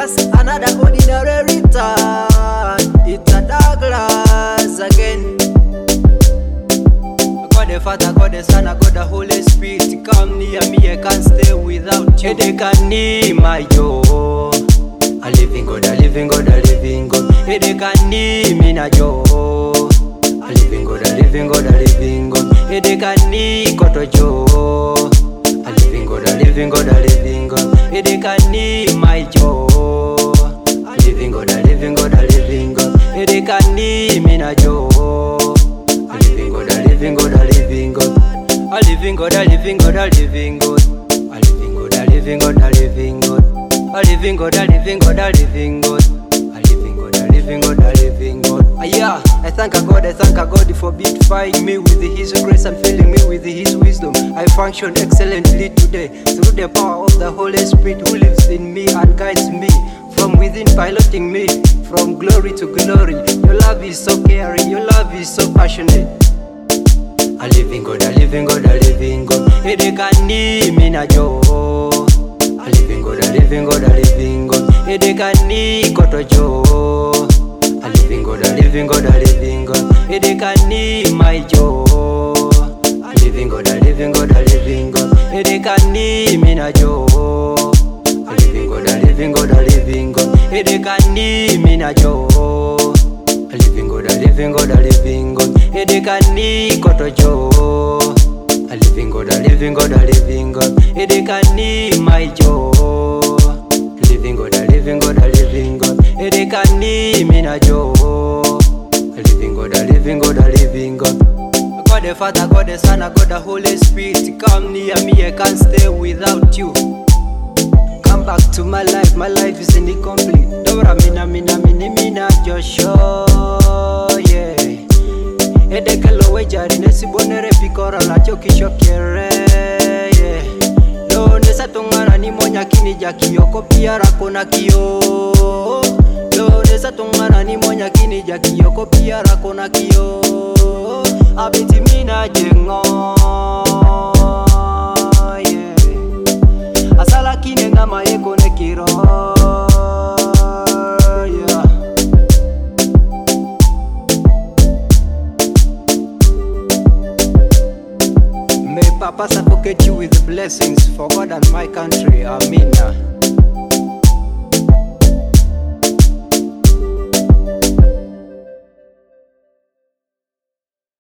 just another ordinary return. It's a Douglas again. God the Father, God the Son, God the Holy Spirit, come near me, I can't stay without you. They can need my joy. A living God, a living God, a living God. They can need me na joy. A living God, a living God, a living God. They can need koto joy. A living God, a living God, a living God. They can need my joy. A living God, a living God, a living God. They can need me na joy. A living God, a living God, a living God. A living God, a living God, a living God. A living God, a living God, a living God. A living God, a living God, a living God. A living God, a living God, a living God. Yeah, I thank a God for beautifying me with His grace and filling me with His wisdom. I function excellently today through the power of the Holy Spirit who lives in me and guides me from within, piloting me from glory to glory. Your love is so caring, your love is so passionate. A living God, a living God, a living God. They can need me na joy. A living God, a living God, a living God. They can need koto joy. A living God, a living God, a living God. They can need my joy. A living God, a living God, a living God. They can need me na joy. A living God, a living God, a living God. They can need me na joy. A living God, a living God, a living God. They can need koto joy. A living God, a living God, a living God. They can need my joy. A living God, a living God, a living God. They can need me na joy. A living God, a living God, a living God. God the Father, God the Son, God the Holy Spirit, come near me, I can't stay without you. Come back to my life is incomplete. Dora mina Joshua, yeah. Edekelo wejari nesibonere pikora la chokisho kere, yeah. No nesa tongana ni monya kini jaki yoko piara kona kiyo. No nesa tongana ni monya kini jaki yoko piara kona kiyo. Abiti mina jengo, yeah. Asala kine ngama yeko nekiro, yeah. May Papa suffocate you with blessings for God and my country. Amen.